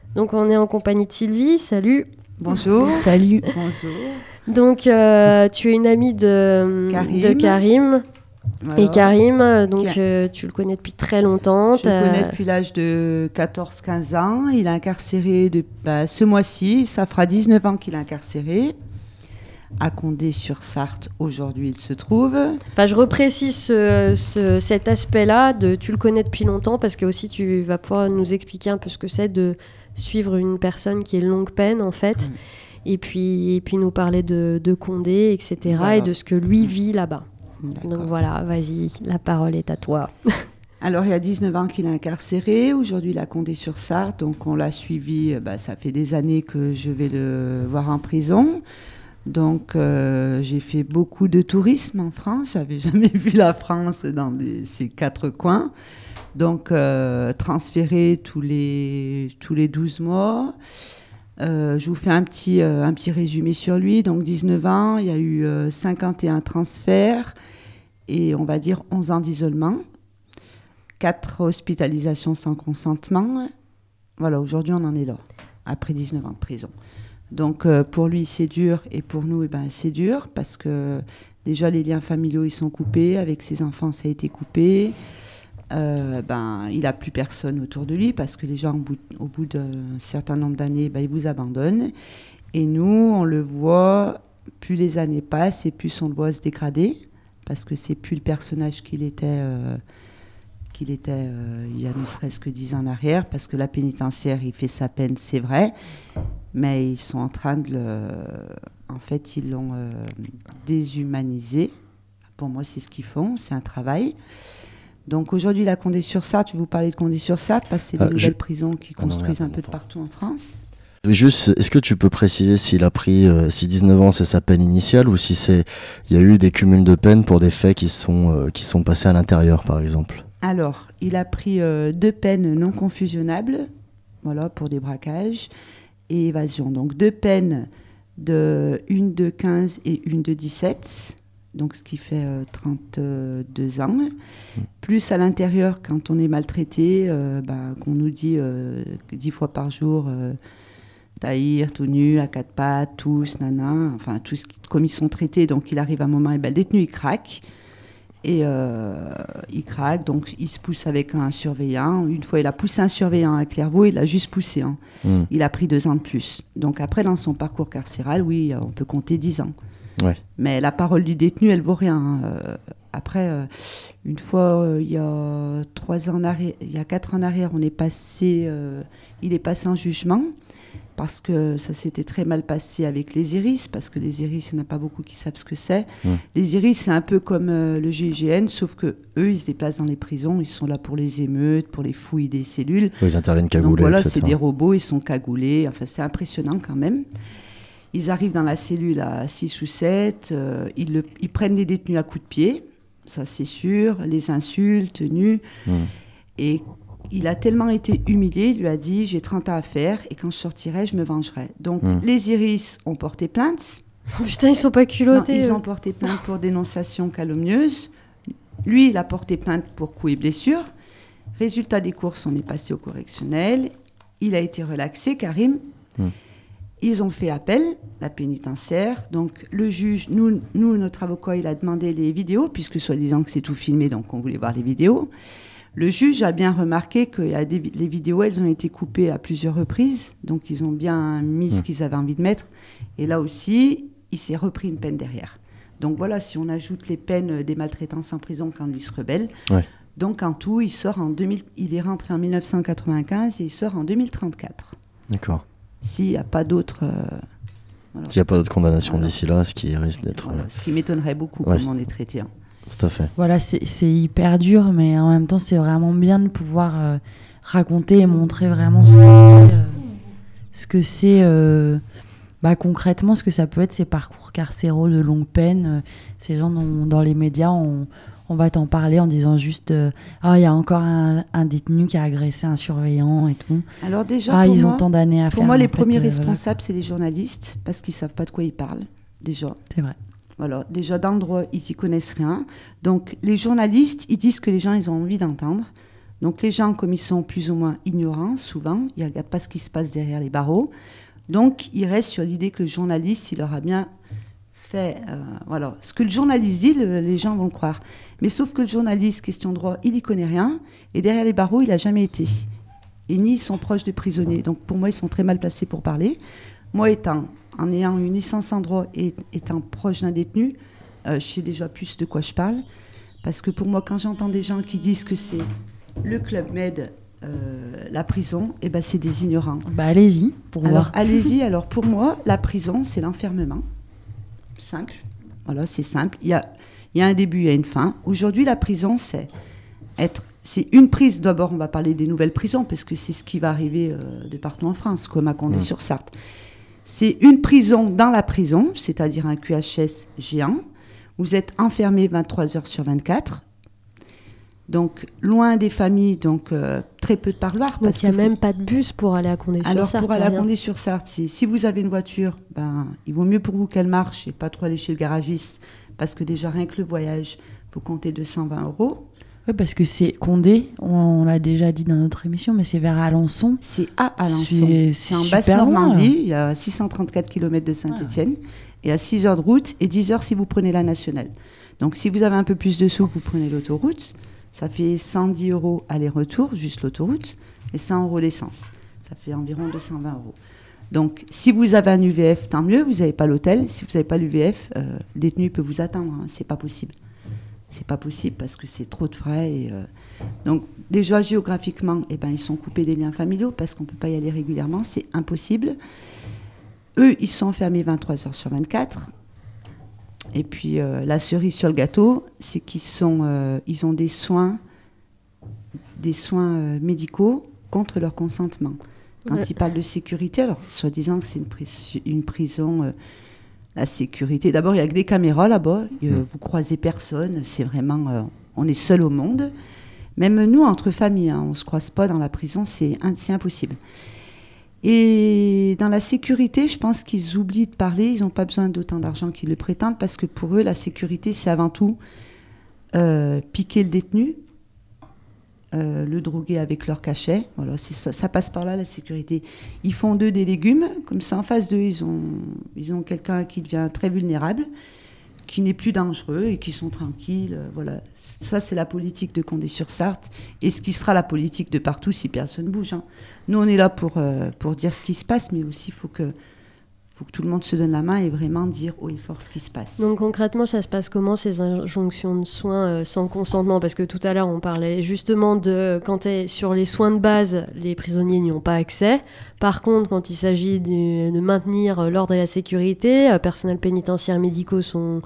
Donc on est en compagnie de Sylvie, salut. Bonjour. Salut. Bonjour. Donc tu es une amie de Karim. Voilà. Et Karim, tu le connais depuis très longtemps. Je le connais depuis l'âge de 14-15 ans. Il est incarcéré ce mois-ci. Ça fera 19 ans qu'il est incarcéré. À Condé-sur-Sarthe, aujourd'hui, il se trouve. Enfin, je reprécise cet aspect-là de tu le connais depuis longtemps parce que aussi tu vas pouvoir nous expliquer un peu ce que c'est de suivre une personne qui est longue peine, en fait. Et puis nous parler de Condé, etc. Voilà. Et de ce que lui vit là-bas. D'accord. Donc voilà, vas-y, la parole est à toi. Alors, il y a 19 ans qu'il est incarcéré. Aujourd'hui, il est à Condé-sur-Sarthe. Donc, on l'a suivi. Ça fait des années que je vais le voir en prison. Donc, j'ai fait beaucoup de tourisme en France. Je n'avais jamais vu la France dans ces 4 coins. Donc, transféré tous les 12 mois. Je vous fais un petit résumé sur lui. Donc, 19 ans, il y a eu 51 transferts et on va dire 11 ans d'isolement. 4 hospitalisations sans consentement. Voilà, aujourd'hui, on en est là, après 19 ans de prison. Donc, pour lui, c'est dur et pour nous, c'est dur parce que déjà, les liens familiaux, ils sont coupés. Avec ses enfants, ça a été coupé. Il n'a plus personne autour de lui parce que les gens, au bout d'un certain nombre d'années, ils vous abandonnent. Et nous, on le voit, plus les années passent et plus on le voit se dégrader parce que c'est plus le personnage qu'il était il y a ne serait-ce que 10 ans en arrière, parce que la pénitentiaire, il fait sa peine, c'est vrai, mais ils sont en train de En fait, ils l'ont déshumanisé. Pour moi, c'est ce qu'ils font, c'est un travail. Donc aujourd'hui, la Condé-sur-Sarthe, je vais vous parler de Condé-sur-Sarthe, parce que c'est des nouvelles prisons qui construisent un peu de partout en France. Juste, est-ce que tu peux préciser s'il a pris, si 19 ans c'est sa peine initiale, ou si il y a eu des cumuls de peines pour des faits qui sont passés à l'intérieur, par exemple? Alors, il a pris 2 peines non confusionnables, voilà, pour des braquages et évasion. Donc 2 peines, une de 15 et une de 17, donc ce qui fait 32 ans. Plus à l'intérieur, quand on est maltraité, qu'on nous dit 10 fois par jour, taïr, tout nu, à 4 pattes, tous, nana, enfin, comme ils sont traités, donc il arrive un moment, le détenu, il craque. Et il craque, donc il se pousse avec un surveillant. Une fois, il a poussé un surveillant à Clairvaux, il l'a juste poussé. Il a pris 2 ans de plus. Donc après, dans son parcours carcéral, oui, on peut compter 10 ans. Ouais. Mais la parole du détenu, elle vaut rien. Après, une fois, il y a 4 ans en arrière, il est passé en jugement. Parce que ça s'était très mal passé avec les iris, parce que les iris, il n'y en a pas beaucoup qui savent ce que c'est. Les iris, c'est un peu comme le GIGN, sauf qu'eux, ils se déplacent dans les prisons, ils sont là pour les émeutes, pour les fouilles des cellules. Ils interviennent cagoulés, donc voilà, etc. C'est des robots, ils sont cagoulés, enfin c'est impressionnant quand même. Ils arrivent dans la cellule à 6 ou 7, ils prennent les détenus à coups de pied, ça c'est sûr, les insultes, nus, et il a tellement été humilié, il lui a dit « j'ai 30 ans à faire et quand je sortirai, je me vengerai ». Donc les iris ont porté plainte. Oh, putain, ils sont pas culottés. Non, ils ont porté plainte pour dénonciation calomnieuse. Lui, il a porté plainte pour coups et blessures. Résultat des courses, on est passé au correctionnel. Il a été relaxé, Karim. Ils ont fait appel, la pénitentiaire. Donc le juge, nous, notre avocat, il a demandé les vidéos, puisque soi-disant que c'est tout filmé, donc on voulait voir les vidéos. Le juge a bien remarqué que les vidéos, elles ont été coupées à plusieurs reprises. Donc, ils ont bien mis ce qu'ils avaient envie de mettre. Et là aussi, il s'est repris une peine derrière. Donc, voilà, si on ajoute les peines des maltraitances en prison quand lui se rebelle. Ouais. Donc, en tout, il est rentré en 1995 et il sort en 2034. D'accord. S'il n'y a pas d'autres... S'il n'y a pas d'autres condamnations d'ici là, ce qui risque d'être... Ce qui m'étonnerait beaucoup, comment on est traité. Tout à fait. Voilà, c'est hyper dur, mais en même temps, c'est vraiment bien de pouvoir raconter et montrer vraiment ce que c'est concrètement, ce que ça peut être ces parcours carcéraux de longue peine. Ces gens dans les médias, on va t'en parler en disant juste il y a encore un détenu qui a agressé un surveillant et tout. Alors déjà, ils ont tant d'années à faire. Pour moi, les premiers responsables, c'est les journalistes, parce qu'ils ne savent pas de quoi ils parlent, déjà. C'est vrai. Voilà, déjà dans le droit, ils n'y connaissent rien. Donc les journalistes, ils disent que les gens, ils ont envie d'entendre. Donc les gens, comme ils sont plus ou moins ignorants, souvent, ils ne regardent pas ce qui se passe derrière les barreaux. Donc ils restent sur l'idée que le journaliste, il leur a bien fait... voilà. Ce que le journaliste dit, les gens vont le croire. Mais sauf que le journaliste, question droit, il n'y connaît rien. Et derrière les barreaux, il n'a jamais été. Et ni ils sont proches des prisonniers. Donc pour moi, ils sont très mal placés pour parler. Moi, en ayant une licence en droit et étant proche d'un détenu, je sais déjà plus de quoi je parle. Parce que pour moi, quand j'entends des gens qui disent que c'est le Club Med, la prison, eh ben, c'est des ignorants. Bah allez-y, pour voir. Allez-y. Alors pour moi, la prison, c'est l'enfermement. Simple. Voilà, c'est simple. Il y a un début, il y a une fin. Aujourd'hui, la prison, c'est une prise. D'abord, on va parler des nouvelles prisons, parce que c'est ce qui va arriver de partout en France, comme à Condé-sur-Sarthe. C'est une prison dans la prison, c'est-à-dire un QHS géant. Vous êtes enfermé 23 heures sur 24. Donc, loin des familles, donc très peu de parloirs. Donc, il n'y a même pas de bus pour aller à Condé-sur-Sarthe. Alors, pour aller à Condé-sur-Sarthe, si vous avez une voiture, il vaut mieux pour vous qu'elle marche et pas trop aller chez le garagiste, parce que déjà, rien que le voyage, vous comptez 220 €. Oui, parce que c'est Condé, on l'a déjà dit dans notre émission, mais c'est vers Alençon. C'est à Alençon. C'est en Basse-Normandie, il y a 634 km de Saint-Étienne, et à 6 heures de route, et 10 heures si vous prenez la nationale. Donc, si vous avez un peu plus de sous, vous prenez l'autoroute. Ça fait 110 € aller-retour, juste l'autoroute, et 100 € d'essence. Ça fait environ 220 €. Donc, si vous avez un UVF, tant mieux, vous n'avez pas l'hôtel. Si vous n'avez pas l'UVF, le détenu peut vous attendre. C'est pas possible. C'est pas possible parce que c'est trop de frais. Donc, déjà, géographiquement, ils sont coupés des liens familiaux parce qu'on ne peut pas y aller régulièrement. C'est impossible. Eux, ils sont enfermés 23 heures sur 24. Et puis, la cerise sur le gâteau, c'est qu'ils ont des soins médicaux contre leur consentement. Quand ils parlent de sécurité, alors, soi-disant que c'est une prison, la sécurité. D'abord, il n'y a que des caméras là-bas. Vous croisez personne. C'est vraiment... on est seul au monde. Même nous, entre familles, on ne se croise pas dans la prison. C'est impossible. Et dans la sécurité, je pense qu'ils oublient de parler. Ils n'ont pas besoin d'autant d'argent qu'ils le prétendent parce que pour eux, la sécurité, c'est avant tout piquer le détenu, le droguer avec leur cachet. Voilà, ça passe par là, la sécurité. Ils font d'eux des légumes. Comme ça, en face d'eux, ils ont quelqu'un qui devient très vulnérable, qui n'est plus dangereux et qui sont tranquilles. Voilà. Ça, c'est la politique de Condé-sur-Sarthe et ce qui sera la politique de partout si personne ne bouge. Nous, on est là pour dire ce qui se passe, mais aussi il faut que tout le monde se donne la main et vraiment dire haut et fort ce qui se passe. Donc concrètement, ça se passe comment ces injonctions de soins sans consentement ? Parce que tout à l'heure, on parlait justement de quand sur les soins de base, les prisonniers n'y ont pas accès. Par contre, quand il s'agit de maintenir l'ordre et la sécurité, personnel pénitentiaire et médicaux sont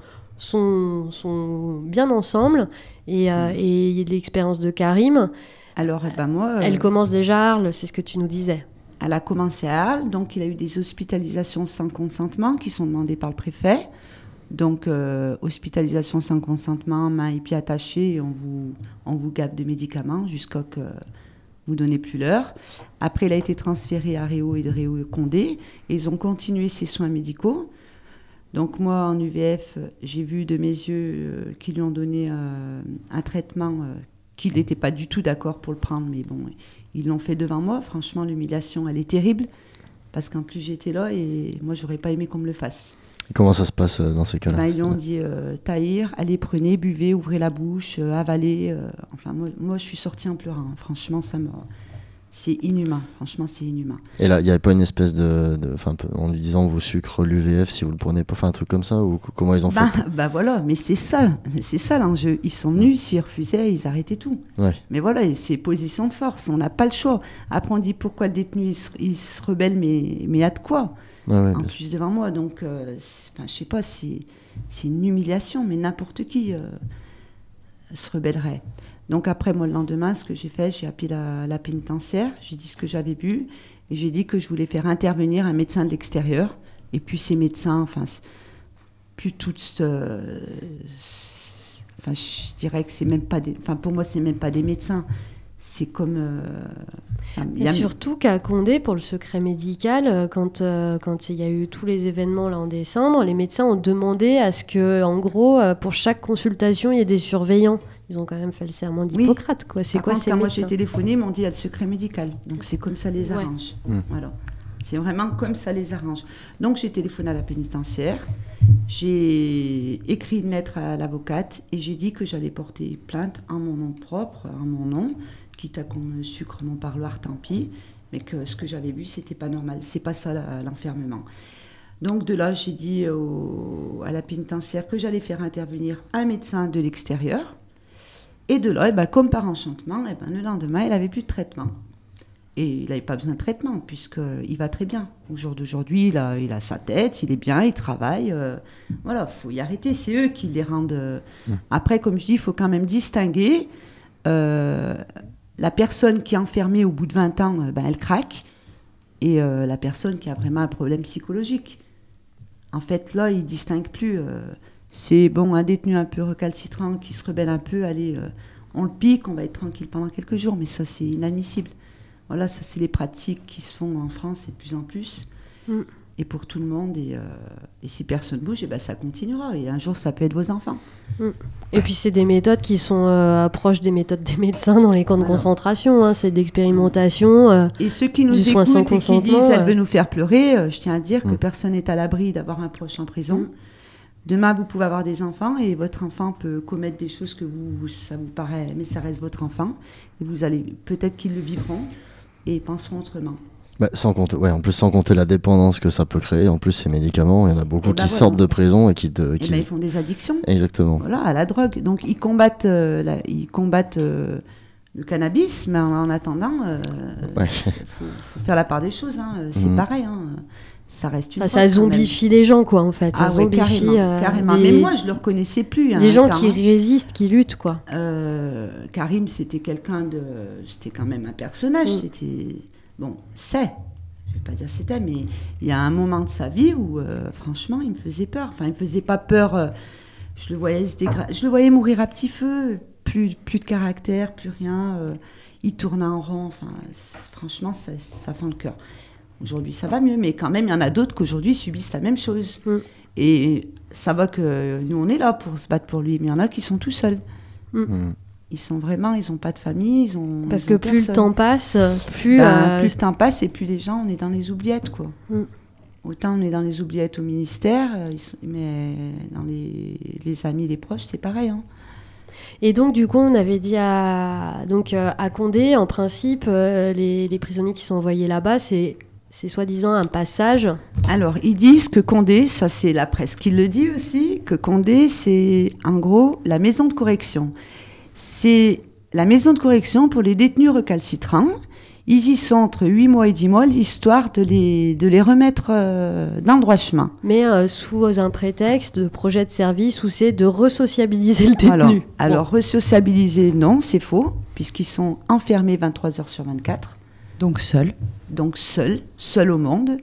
bien ensemble. Et l'expérience de Karim, alors, moi, elle commence déjà à Arles, c'est ce que tu nous disais. Elle a commencé à Arles, donc il a eu des hospitalisations sans consentement qui sont demandées par le préfet. Donc, hospitalisation sans consentement, mains et pieds attachés, et on vous gabe de médicaments jusqu'à ce que vous ne donnez plus l'heure. Après, il a été transféré à Réau et de Réau Condé, et ils ont continué ses soins médicaux. Donc moi, en UVF, j'ai vu de mes yeux qu'ils lui ont donné un traitement qu'il n'était pas du tout d'accord pour le prendre, mais bon, ils l'ont fait devant moi. Franchement, l'humiliation, elle est terrible, parce qu'en plus, j'étais là et moi, j'aurais pas aimé qu'on me le fasse. Et comment ça se passe dans ces cas-là ? Ils ont dit, Tahir, allez, prenez, buvez, ouvrez la bouche, avalez. Enfin, moi, je suis sortie en pleurant. Franchement, c'est inhumain. Franchement, c'est inhumain. Et là, il n'y avait pas une espèce en lui disant, vous sucre l'UVF si vous le prenez pas, enfin un truc comme ça, ou comment ils ont fait voilà, mais c'est ça l'enjeu. Ils sont venus, s'ils refusaient, ils arrêtaient tout. Ouais. Mais voilà, c'est position de force, on n'a pas le choix. Après, on dit pourquoi le détenu, il se rebelle, mais à de quoi ? En plus devant moi, donc, je sais pas, c'est une humiliation, mais n'importe qui se rebellerait. Donc après, moi, le lendemain, ce que j'ai fait, j'ai appelé la pénitentiaire, j'ai dit ce que j'avais vu, et j'ai dit que je voulais faire intervenir un médecin de l'extérieur. Et puis ces médecins, plus toutes... je dirais que c'est même pas des... pour moi, c'est même pas des médecins. C'est comme... et surtout qu'à Condé, pour le secret médical, quand il y a eu tous les événements là en décembre, les médecins ont demandé à ce que, en gros, pour chaque consultation, il y ait des surveillants. ils ont quand même fait le serment d'Hippocrate, quoi. C'est Par quoi contre, ces quand moi médecins? j'ai téléphoné, ils m'ont dit il y a le secret médical. Donc c'est comme ça les Ouais. arrange. Voilà. C'est vraiment comme ça les arrange. Donc j'ai téléphoné à la pénitentiaire, j'ai écrit une lettre à l'avocate et j'ai dit que j'allais porter plainte en mon nom propre, en mon nom, quitte à qu'on me sucre mon parloir, tant pis, mais que ce que j'avais vu, c'était pas normal. C'est pas ça l'enfermement. Donc de là, j'ai dit à la pénitentiaire que j'allais faire intervenir un médecin de l'extérieur. Et de là, comme par enchantement, le lendemain, il n'avait plus de traitement. Et il n'avait pas besoin de traitement, puisqu'il va très bien. Au jour d'aujourd'hui, il a sa tête, il est bien, il travaille. Voilà, il faut y arrêter. C'est eux qui les rendent... Après, comme je dis, il faut quand même distinguer. La personne qui est enfermée au bout de 20 ans, elle craque. Et la personne qui a vraiment un problème psychologique. En fait, là, ils ne distinguent plus. C'est un détenu un peu recalcitrant qui se rebelle un peu. Allez, on le pique, on va être tranquille pendant quelques jours. Mais ça, c'est inadmissible. Voilà, ça, c'est les pratiques qui se font en France et de plus en plus. Et pour tout le monde. Et si personne ne bouge, ça continuera. Et un jour, ça peut être vos enfants. Et puis, c'est des méthodes qui sont proches des méthodes des médecins dans les camps de concentration. Hein. C'est de l'expérimentation. Et ceux qui nous écoutent et qui disent « elle veut nous faire pleurer », je tiens à dire que personne n'est à l'abri d'avoir un proche en prison. Demain, vous pouvez avoir des enfants et votre enfant peut commettre des choses que ça vous paraît, mais ça reste votre enfant. Et vous allez, peut-être qu'ils le vivront et penseront autrement. Sans compter la dépendance que ça peut créer. En plus, ces médicaments, il y en a beaucoup qui sortent de prison et qui ils font des addictions. Exactement. Voilà, à la drogue. Donc, ils combattent, le cannabis, mais en attendant, faut faire la part des choses. Hein. C'est pareil. Hein. Ça reste une ça zombifie les gens, quoi, en fait. Ça zombifie carrément. Mais moi, je ne le reconnaissais plus. Des gens qui résistent, qui luttent, quoi. Karim, c'était c'était quand même un personnage. C'était... je ne vais pas dire c'était, mais il y a un moment de sa vie où, franchement, il me faisait peur. Enfin, il me faisait pas peur. Je le voyais mourir à petit feu. Plus de caractère, plus rien. Il tournait en rond. Enfin, franchement, ça fend le cœur. Aujourd'hui, ça va mieux, mais quand même, il y en a d'autres qu'aujourd'hui subissent la même chose. Et ça va que nous, on est là pour se battre pour lui, mais il y en a qui sont tout seuls. Ils n'ont pas de famille, Parce que plus le temps passe, plus le temps passe et plus les gens, on est dans les oubliettes, quoi. Autant on est dans les oubliettes au ministère, mais dans les amis, les proches, c'est pareil. Hein. Et donc, du coup, on avait dit à Condé, en principe, les prisonniers qui sont envoyés là-bas, c'est soi-disant un passage. Alors, ils disent que Condé, ça c'est la presse qui le dit aussi, que Condé, c'est en gros la maison de correction. C'est la maison de correction pour les détenus recalcitrants. Ils y sont entre 8 mois et 10 mois, l'histoire de les remettre dans le droit chemin. Mais sous un prétexte de projet de service où c'est de resociabiliser le détenu. Alors resociabiliser, non, c'est faux, puisqu'ils sont enfermés 23 heures sur 24. Donc seuls au monde.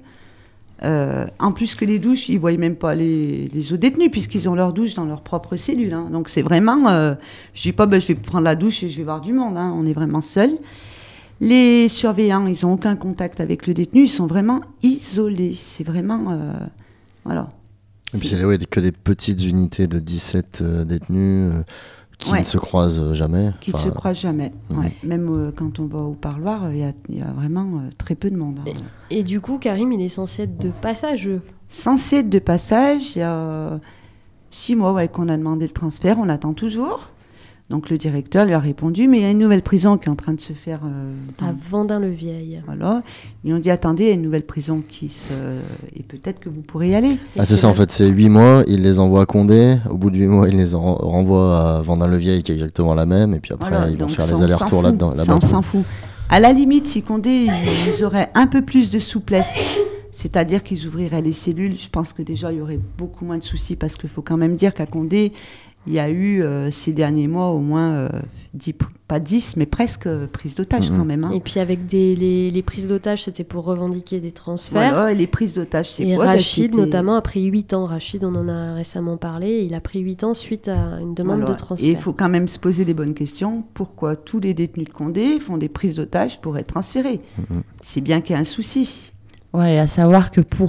En plus que les douches, ils ne voient même pas les autres détenus, puisqu'ils ont leur douche dans leur propre cellule. Hein. Donc c'est vraiment... je ne dis pas, je vais prendre la douche et je vais voir du monde. Hein. On est vraiment seuls. Les surveillants, ils n'ont aucun contact avec le détenu. Ils sont vraiment isolés. C'est vraiment... voilà. Et puis c'est que des petites unités de 17 détenus... qui ne se croisent jamais. Qui ne se croisent jamais. Ouais. Même quand on va au parloir, il y a vraiment très peu de monde. Hein. Et du coup, Karim, il est censé être de passage. Censé être de passage. Il y a 6 mois qu'on a demandé le transfert. On attend toujours. Donc le directeur lui a répondu, mais il y a une nouvelle prison qui est en train de se faire... à Vendin-le-Vieil. Voilà. Ils ont dit, attendez, il y a une nouvelle prison et peut-être que vous pourrez y aller. C'est ça, en fait, c'est 8 mois, ils les envoient à Condé, au bout de 8 mois, ils les renvoient à Vendin-le-Vieil, qui est exactement la même, et puis après, ils vont faire les allers-retours là-dedans. Ça, on s'en fout. À la limite, si Condé, ils auraient un peu plus de souplesse, c'est-à-dire qu'ils ouvriraient les cellules, je pense que déjà, il y aurait beaucoup moins de soucis, parce qu'il faut quand même dire qu'à Condé, il y a eu ces derniers mois au moins 10, pas 10, mais presque prises d'otages quand même. Hein. Et puis avec les prises d'otages, c'était pour revendiquer des transferts. Voilà, et les prises d'otages, c'est et quoi? Rachid, notamment, a pris 8 ans. Rachid, on en a récemment parlé. Il a pris 8 ans suite à une demande de transfert. Et il faut quand même se poser des bonnes questions. Pourquoi tous les détenus de Condé font des prises d'otages pour être transférés? C'est bien qu'il y a un souci. Ouais, à savoir que pour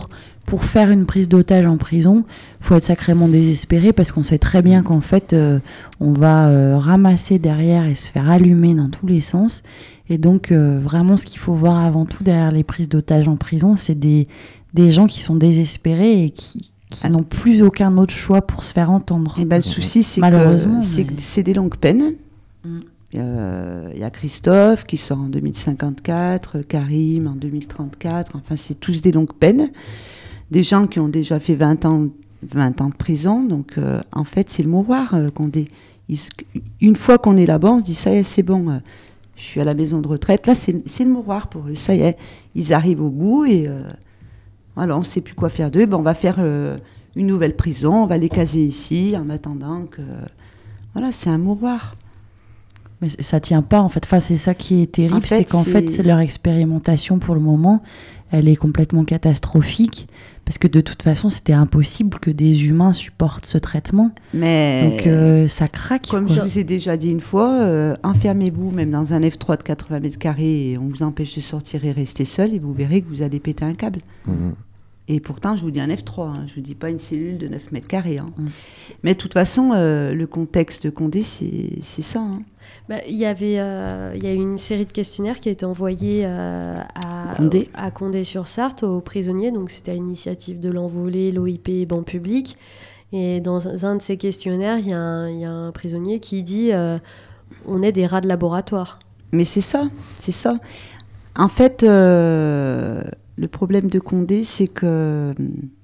pour faire une prise d'otage en prison, il faut être sacrément désespéré parce qu'on sait très bien qu'en fait, on va ramasser derrière et se faire allumer dans tous les sens. Et donc, vraiment, ce qu'il faut voir avant tout derrière les prises d'otages en prison, c'est des gens qui sont désespérés et qui n'ont plus aucun autre choix pour se faire entendre. Et le souci, c'est malheureusement, que c'est des longues peines. Il y a Christophe qui sort en 2054, Karim en 2034, enfin c'est tous des longues peines. Des gens qui ont déjà fait 20 ans de prison, donc en fait c'est le mouroir qu'on dit. Une fois qu'on est là-bas, on se dit ça y est, c'est bon, je suis à la maison de retraite. Là c'est le mouroir pour eux, ça y est, ils arrivent au bout et voilà, on ne sait plus quoi faire d'eux. On va faire une nouvelle prison, on va les caser ici en attendant que... Voilà, c'est un mouroir. Mais ça tient pas en fait. Enfin, c'est ça qui est terrible, En fait, c'est qu'en fait leur expérimentation pour le moment, elle est complètement catastrophique parce que de toute façon, c'était impossible que des humains supportent ce traitement. Mais donc ça craque. Comme quoi. je vous ai déjà dit une fois, enfermez-vous même dans un F3 de 80 mètres carrés et on vous empêche de sortir et rester seul et vous verrez que vous allez péter un câble. Et pourtant, je vous dis un F3, je ne vous dis pas une cellule de 9 mètres carrés. Mais de toute façon, le contexte de Condé, c'est ça. Il y a eu une série de questionnaires qui a été envoyée à Condé-sur-Sarthe, aux prisonniers. Donc, c'était à l'initiative de l'Envolée, l'OIP et Ban Public. Et dans un de ces questionnaires, il y a un prisonnier qui dit on est des rats de laboratoire. Mais c'est ça. En fait... Le problème de Condé, c'est que,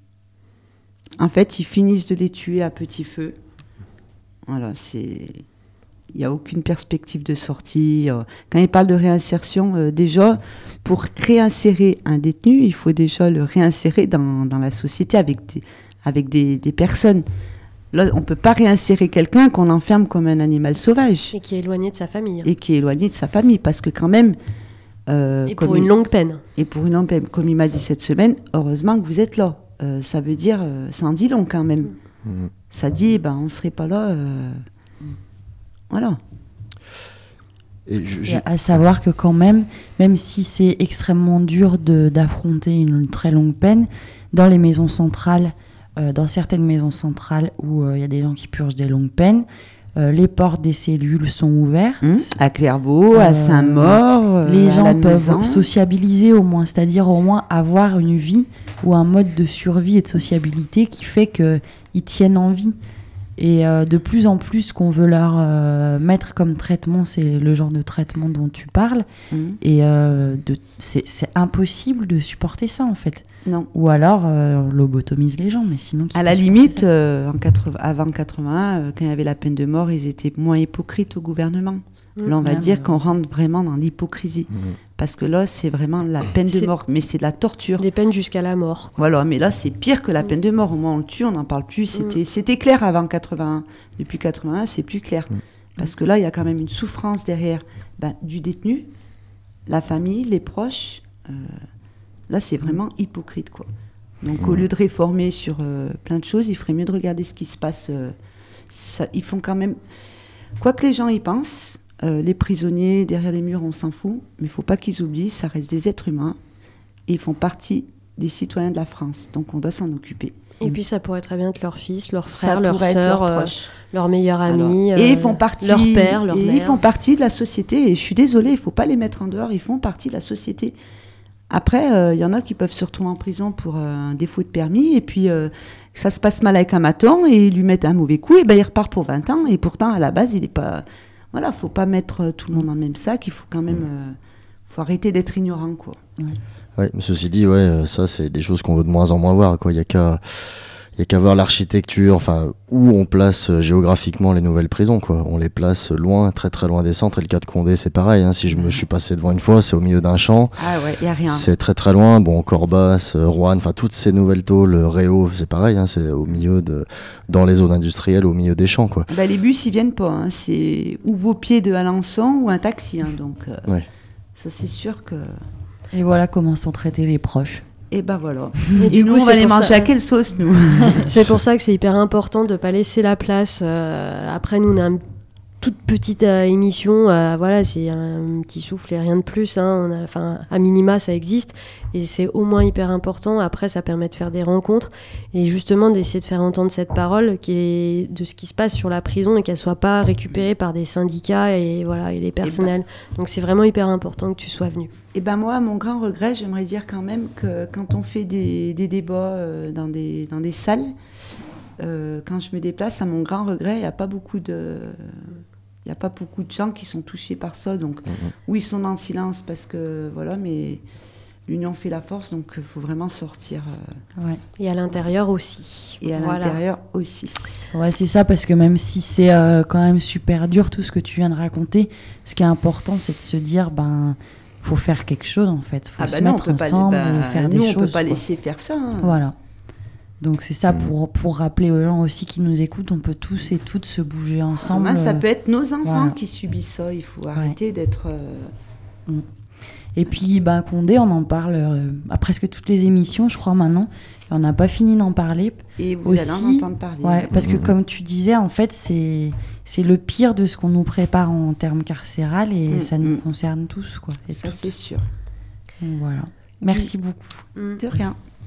en fait, ils finissent de les tuer à petit feu. Voilà, il n'y a aucune perspective de sortie. Quand ils parlent de réinsertion, déjà, pour réinsérer un détenu, il faut déjà le réinsérer dans la société avec des personnes. Là, on ne peut pas réinsérer quelqu'un qu'on enferme comme un animal sauvage. Et qui est éloigné de sa famille. Parce que quand même... et pour une longue peine. Et pour une longue peine. Comme il m'a dit cette semaine, heureusement que vous êtes là. Ça veut dire, ça en dit long quand même. Ça dit, on ne serait pas là. Voilà. Et à savoir que quand même si c'est extrêmement dur d'affronter une très longue peine, dans les maisons centrales, dans certaines maisons centrales où il y a des gens qui purgent des longues peines, les portes des cellules sont ouvertes. À Clairvaux, à Saint-Maur, les gens peuvent sociabiliser au moins, c'est-à-dire au moins avoir une vie ou un mode de survie et de sociabilité qui fait qu'ils tiennent en vie. Et de plus en plus, ce qu'on veut leur mettre comme traitement, c'est le genre de traitement dont tu parles. Et c'est impossible de supporter ça, en fait. Non. Ou alors, on lobotomise les gens, mais sinon... À la limite, avant 81, quand il y avait la peine de mort, ils étaient moins hypocrites au gouvernement. Là, on va dire qu'on rentre vraiment dans l'hypocrisie. Parce que là, c'est vraiment la peine de mort, mais c'est de la torture. Des peines jusqu'à la mort. Voilà, mais là, c'est pire que la peine de mort. Au moins, on le tue, on n'en parle plus. C'était clair avant 81. Depuis 81, c'est plus clair. Parce que là, il y a quand même une souffrance derrière du détenu, la famille, les proches. Là, c'est vraiment hypocrite, quoi. Donc, au lieu de réformer sur plein de choses, il ferait mieux de regarder ce qui se passe. Ils font quand même... Quoi que les gens y pensent... les prisonniers derrière les murs, on s'en fout, mais il ne faut pas qu'ils oublient, ça reste des êtres humains et ils font partie des citoyens de la France, donc on doit s'en occuper. Et puis ça pourrait très bien être leur fils, leur frère, leur sœur, leur meilleur ami, et ils font partie, leur père, leur mère. Ils font partie de la société et je suis désolée, il ne faut pas les mettre en dehors, ils font partie de la société. Après, y en a qui peuvent se retrouver en prison pour un défaut de permis et puis ça se passe mal avec un maton et ils lui mettent un mauvais coup et il repart pour 20 ans et pourtant à la base il n'est pas... Voilà, faut pas mettre tout le monde dans le même sac. Il faut quand même, faut arrêter d'être ignorant, quoi. Ouais, mais ceci dit, ça c'est des choses qu'on veut de moins en moins voir, quoi. Il y a qu'à voir l'architecture, enfin où on place géographiquement les nouvelles prisons, quoi. On les place loin, très très loin des centres. Et le cas de Condé, c'est pareil. Si je suis passé devant une fois, c'est au milieu d'un champ. Ah ouais, y a rien. C'est très très loin. Bon, Corbas, Roanne, enfin toutes ces nouvelles tôles, Réau, c'est pareil. C'est au milieu dans les zones industrielles, au milieu des champs, quoi. Les bus, ils viennent pas. C'est ou vos pieds de Alençon ou un taxi. Donc ça, c'est sûr que. Et voilà comment sont traités les proches. Et voilà. Et du coup, nous, on va les manger à quelle sauce, nous? C'est pour ça que c'est hyper important de ne pas laisser la place. Après, nous, on est toute petite émission, voilà, c'est un petit souffle et rien de plus. Hein. À minima, ça existe et c'est au moins hyper important. Après, ça permet de faire des rencontres et justement d'essayer de faire entendre cette parole qui est de ce qui se passe sur la prison et qu'elle soit pas récupérée par des syndicats et voilà et les personnels. Donc c'est vraiment hyper important que tu sois venu. Et ben moi, mon grand regret, j'aimerais dire quand même que quand on fait des débats dans des salles, quand je me déplace, à mon grand regret, il n'y a pas beaucoup de gens qui sont touchés par ça. Donc, oui, ils sont dans le silence parce que, voilà, mais l'union fait la force, donc il faut vraiment sortir. Ouais. Et à l'intérieur aussi. Et à l'intérieur aussi. Ouais, c'est ça, parce que même si c'est quand même super dur, tout ce que tu viens de raconter, ce qui est important, c'est de se dire, faut faire quelque chose, en fait. Faut se mettre ensemble et faire des choses. Nous, on ne peut pas laisser faire ça. Hein. Voilà. Donc c'est ça, pour rappeler aux gens aussi qui nous écoutent, on peut tous et toutes se bouger ensemble. Demain, ça peut être nos enfants qui subissent ça. Il faut arrêter d'être... Et puis Condé, on en parle à presque toutes les émissions, je crois maintenant. Et on n'a pas fini d'en parler. Et vous aussi, allez en entendre parler. Ouais, parce que comme tu disais, en fait, c'est le pire de ce qu'on nous prépare en termes carcéral et ça nous concerne tous, quoi. Ça, c'est sûr. Donc, voilà. Merci beaucoup. De rien.